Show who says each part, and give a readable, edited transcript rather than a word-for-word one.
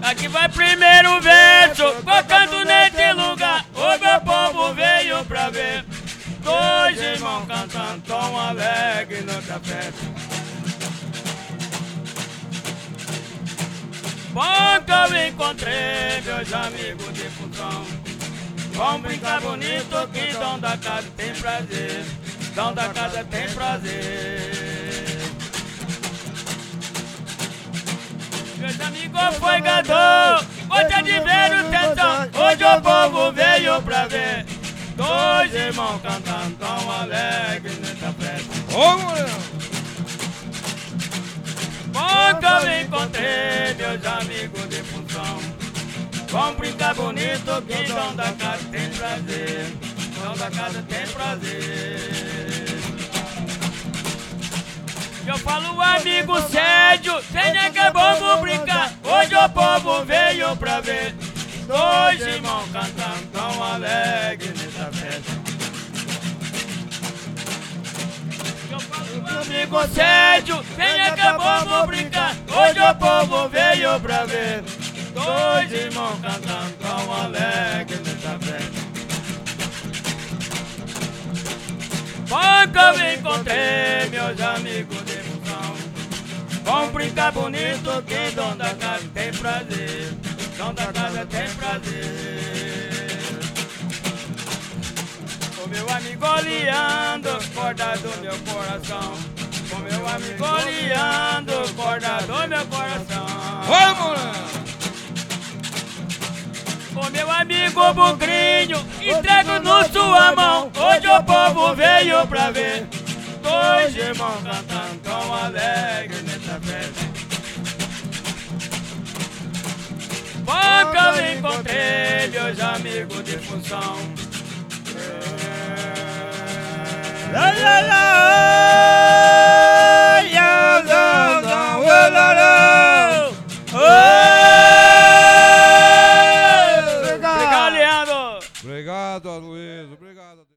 Speaker 1: Aqui vai primeiro verso, tocando nesse lugar. O meu povo veio pra ver dois irmãos cantando tão alegre noutra festa. Bom que eu encontrei meus amigos de função. Vamos brincar bonito que dom da casa tem prazer. Dom da casa tem prazer. Meus amigos foigador, hoje é de ver o tentão. Hoje o povo veio pra ver dois irmãos cantando tão alegre nessa festa.
Speaker 2: Ô, mulher!
Speaker 1: Bom que eu encontrei meus amigos de função. Vamos brincar bonito que dom da casa tem prazer. Dom da casa tem prazer. Eu falo amigo Sérgio, venha que é bom vou brincar. Hoje o povo veio pra ver dois irmãos cantando tão alegre nessa festa. Eu falo amigo Sérgio, venha que é bom vou brincar. Hoje o povo veio pra ver dois irmãos cantando tão alegre nessa festa. Bom que eu encontrei meus amigos de função. Vamos brincar bonito que dom da casa tem prazer. Dom da casa tem prazer. O meu amigo oleando, corda do meu coração. O meu amigo oleando, corda do meu coração.
Speaker 2: Vamos!
Speaker 1: O meu amigo Bugrinho, entrego no sua mão. Hoje o povo veio pra ver dois irmãos cantando tão alegre nessa festa. Bom que eu encontrei meus amigos de função.
Speaker 2: Lá, lá, lá.